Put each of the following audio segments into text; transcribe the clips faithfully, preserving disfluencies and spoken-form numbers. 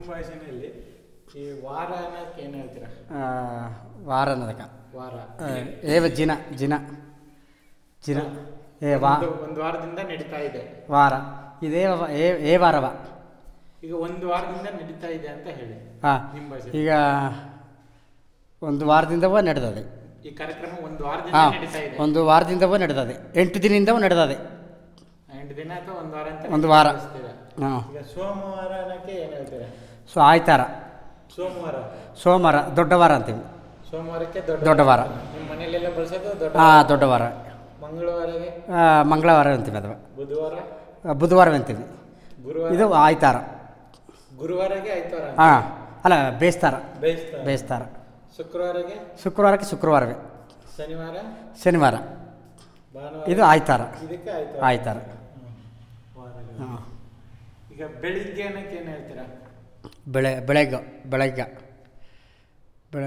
ಭಾಷೆಯಲ್ಲಿ ಈ ವಾರ ಅನ್ನೋದಕ್ಕೆ ಏನು ಹೇಳ್ತೀರಾ? ವಾರ ಅನ್ನೋದಕ್ಕೆ ವಾರ ಏವ ಜಿನ ಜಿನ ಜಿನ ಏ ವಾ ಒಂದು ವಾರದಿಂದ ನಡೀತಾ ಇದೆ ವಾರ ಇದೇ ಏ ಏ ವಾರವ ಈಗ ಒಂದು ವಾರದಿಂದ ನಡೀತಾ ಇದೆ ಅಂತ ಹೇಳಿ. ಹಾಂ, ನಿಮ್ಮ ಭಾಷೆ ಈಗ ಒಂದು ವಾರದಿಂದವೂ ನಡೆದದೆ ಈ ಕಾರ್ಯಕ್ರಮ. ಒಂದು ವಾರದಿಂದ ಹಾಂ, ನಡೀತಾ ಇದೆ. ಒಂದು ವಾರದಿಂದವೂ ನಡೆದದೆ, ಎಂಟು ದಿನದಿಂದವೂ ನಡೆದದೆ. ಎಂಟು ದಿನ ಅಥವಾ ಒಂದು ವಾರ ಅಂತ ಒಂದು ವಾರ. ನಡೆಸ್ತೀರಾ? ಹಾಂ. ಈಗ ಸೋಮವಾರ ಅನ್ನೋಕ್ಕೆ ಏನು ಹೇಳ್ತೀರಾ? ಸೊ ಆಯ್ತಾರ ಸೋಮವಾರ ಸೋಮವಾರ ದೊಡ್ಡ ವಾರ ಅಂತೀವಿ. ಸೋಮವಾರಕ್ಕೆ ದೊಡ್ಡ ದೊಡ್ಡ ವಾರ. ನಿಮ್ಮ ಮನೆಯಲ್ಲೆಲ್ಲ ಬಳಸೋದು ದೊಡ್ಡ ಹಾಂ, ದೊಡ್ಡ ವಾರ. ಮಂಗಳವಾರಗೆ ಮಂಗಳವಾರ ಅಂತೀವಿ, ಅದು ಬುಧವಾರ ಬುಧವಾರ ಅಂತೀವಿ. ಗುರುವಾರ ಇದು ಆಯ್ತಾರ. ಗುರುವಾರಗೆ ಆಯ್ತಾರ. ಹಾಂ, ಅಲ್ಲ ಬೇಸ್ತಾರ ಬೇಯಿಸ್ತಾರ. ಬೇಯಿಸ್ತಾರ. ಶುಕ್ರವಾರಗೆ ಶುಕ್ರವಾರಕ್ಕೆ ಶುಕ್ರವಾರವೇ. ಶನಿವಾರ ಶನಿವಾರ. ಭಾನುವಾರ ಇದು ಆಯ್ತಾರ. ಇದಕ್ಕೆ ಆಯ್ತಾರ. ಆಯ್ತಾರ. ಹಾಂ. ಈಗ ಬೆಳಿಗ್ಗೆ ಅನ್ನಕ್ಕೆ ಏನು ಹೇಳ್ತೀರಾ? ಬೆಳೆ ಬೆಳಗ್ಗೆ ಬೆಳಗ್ಗೆ ಬೆಳೆ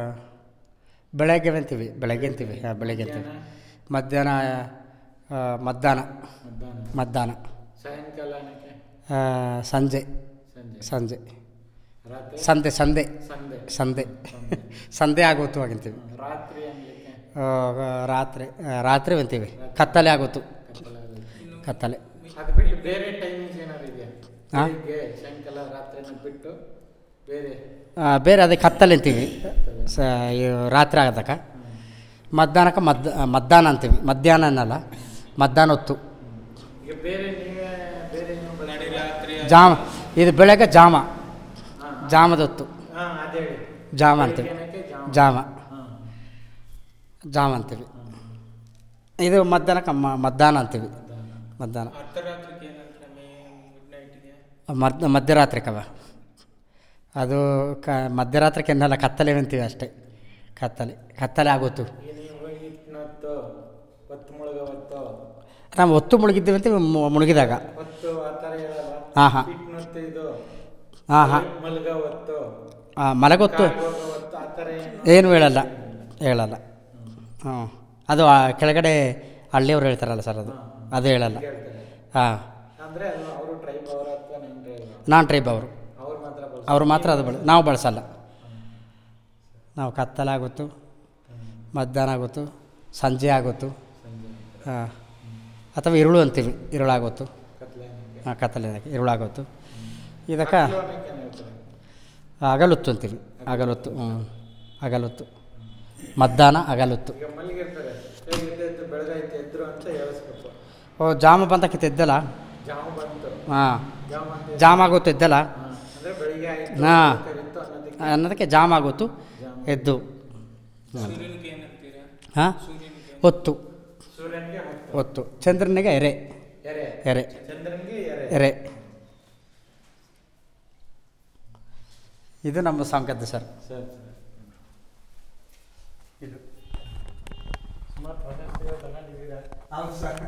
ಬೆಳಗ್ಗೆ ಅಂತೀವಿ, ಬೆಳಗ್ಗೆ ಅಂತೀವಿ. ಹಾಂ, ಬೆಳಗ್ಗೆ ಅಂತೀವಿ. ಮಧ್ಯಾಹ್ನ ಮಧ್ಯಾಹ್ನ ಮಧ್ಯಾಹ್ನ ಮಧ್ಯಾಹ್ನ ಸಾಯಂಕಾಲ ಅನ್ನಕ್ಕೆ ಸಂಜೆ ಸಂಜೆ ಸಂಜೆ ರಾತ್ರಿ ಸಂತೆ ಸಂದೆ ಸಂಜೆ ಸಂದೆ ಸಂದೆ ಆಗೋತು ಆಗಂತೀವಿ. ರಾತ್ರಿ ಅನ್ನಲಿಕ್ಕೆ ರಾತ್ರಿ ರಾತ್ರಿ ಅಂತೀವಿ. ಕತ್ತಲೆ ಆಗೋತು, ಕತ್ತಲೆ. ಅದು ಬಿಟ್ಟು ಬೇರೆ ಟೈಮಿಂಗ್ಸ್ ಏನಾದ್ರು ಇದೆಯಾ? ಹಾಂ, ಬೆಳಿಗ್ಗೆ ಸಾಯಂಕಾಲ ರಾತ್ರಿನ ಬಿಟ್ಟು ಬೇರೆ ಬೇರೆ ಅದೇ ಕತ್ತಲೆ ಅಂತೀವಿ. ಸ ರಾತ್ರಿ ಆಗತಕ್ಕ. ಮಧ್ಯಾಹ್ನಕ್ಕೆ ಮದ್ ಮಧ್ಯಾಹ್ನ ಅಂತೀವಿ. ಮಧ್ಯಾಹ್ನ ಅನ್ನಲ್ಲ, ಮಧ್ಯಾಹ್ನ ಹೊತ್ತು. ಈಗ ಬೇರೆ ನೀವೇ ಬೇರೆ ನೀವು ಬೆಳಗ್ಗೆ ರಾತ್ರಿ ಜಾಮ, ಇದು ಬೆಳಗ್ಗೆ ಜಾಮ, ಜಾಮದ ಹೊತ್ತು ಹಾಂ ಅದು ಹೇಳಿ. ಜಾಮ ಅಂತೀವಿ. ಬೆಳಗ್ಗೆನಕ್ಕೆ ಜಾಮ. ಜಾಮ ಹಾಂ ಜಾಮ ಅಂತೀವಿ. ಇದು ಮಧ್ಯಾಹ್ನಕ್ಕೆ ಮ ಮಧ್ಯಾಹ್ನ ಅಂತೀವಿ. ಮಧ್ಯಾಹ್ನ ಅರ್ಧರಾತ್ರಿಗೆ ಏನಂತಾರೆ? ಮಿಡ್ ನೈಟ್ಗೆ ಮಧ್ಯ ಮಧ್ಯರಾತ್ರಿಕವ ಅದು ಕ ಮಧ್ಯರಾತ್ರಿಗೆ ಏನಲ್ಲ, ಕತ್ತಲೆ ಅಂತೀವಿ ಅಷ್ಟೇ. ಕತ್ತಲೆ ಕತ್ತಲೆ ಆಗೋತು. ಈಗ ನೀವು ಹಿಟ್ನೊತ್ತು ಹೊತ್ತು ಮುಳುಗವತ್ತು ನಾವು ಹೊತ್ತು ಮುಳುಗಿದ್ದೀವಿ ಅಂತೀವಿ. ಮುಳುಗಿದಾಗ ಹೊತ್ತು ಆ ಥರ ಹೇಳಲ್ಲ. ಹಾಂ ಹಾಂ ಹಿಟ್ನೊತ್ತು ಇದು ಹಾಂ ಹಾಂ ಮಲ್ಗ ಹೊತ್ತು ಹಾಂ, ಮಲಗೊತ್ತು ಹೊತ್ತು ಆ ಥರ ಏನು ಏನು ಹೇಳಲ್ಲ, ಹೇಳಲ್ಲ. ಹಾಂ, ಅದು ಆ ಕೆಳಗಡೆ ಹಳ್ಳಿಯವ್ರು ಹೇಳ್ತಾರಲ್ಲ ಸರ್, ಅದು ಅದು ಹೇಳಲ್ಲ. ಹೇಳ್ತಾರೆ. ಹಾಂ, ಅಂದರೆ ಅದು ಅವರು ಟ್ರೈಬ್ ಅವರ ಅಥವಾ ನಿಮ್ಮ ಟ್ರೈಬ್ ನಾನ್ ಟ್ರೈಬ್ ಅವರು ಅವ್ರು ಮಾತ್ರ ಬಳಸ್ತಾರೆ. ಅವರು ಮಾತ್ರ ಅದು ಬಳ ನಾವು ಬಳಸಲ್ಲ. ನಾವು ಕತ್ತಲೆ ಆಗುತ್ತು, ಮಧ್ಯಾಹ್ನ ಆಗುತ್ತು, ಸಂಜೆ ಆಗುತ್ತು. ಹಾಂ, ಅಥವಾ ಇರುಳು ಅಂತೀವಿ, ಇರುಳಾಗುತ್ತು. ಕತ್ಲೆ ಅನ್ನಕ್ಕೆ. ಹಾಂ, ಕತ್ತಲೆ ಇರುಳಾಗುತ್ತು. ಇದಕ್ಕೆ ಹಗ್ಲು ಅನ್ನಕ್ಕೆ ಏನು ಹೇಳ್ತಾರೆ? ಹಗಲೊತ್ತು ಅಂತೀವಿ. ಹಗಲೊತ್ತು. ಹ್ಞೂ, ಹಗಲೊತ್ತು. ಮಧ್ಯಾಹ್ನ ಹಗಲೊತ್ತು. ಈಗ ಮಲಗಿರ್ತಾರೆ, ಹೇಗೆ ಎದ್ದು ಬೆಳಗಾಯ್ತು ಎದ್ರು ಅಂತ ಹೇಳಿಸ್ಬೇಕು. ಓ, ಜಾಮ ಬಂದಕ್ಕಿತ್ತು ಎದ್ದಲ್ಲ. ಜಾಮ ಬಂತು. ಹಾಂ, ಜಾಮ ಅಂತ ಜಾಮ ಆಗೋತು ಎದ್ದಲ್ಲ. ಹಾಂ, ಅಂದರೆ ಬೆಳಿಗ್ಗೆ ಆಯಿತು ಹಾಂ ಕರಿತು ಅನ್ನೋದಕ್ಕೆ ಅನ್ನೋದಕ್ಕೆ ಜಾಮ ಆಗೋತು ಎದ್ದು. ಸೂರ್ಯನಿಗೆ ಏನಂತೀರಾ? ಹಾಂ, ಹೊತ್ತು. ಸೂರ್ಯನಿಗೆ ಹೊತ್ತು. ಹೊತ್ತು. ಚಂದ್ರನಿಗೆ ಎರೆ. ಎರೆ. ಎರೆ ಚಂದ್ರನಿಗೆ ಎರೆ. ಎರೆ. ಇದು ನಮ್ಮ ಸಂಕೇತ ಸರ್. ಸರ್ ಇದು ಸುಮಾರು ಪ್ರಶಸ್ತಿಗಳು ತಗೊಂಡಿದ್ದೀರಾ? ಹೌದು ಸರ್.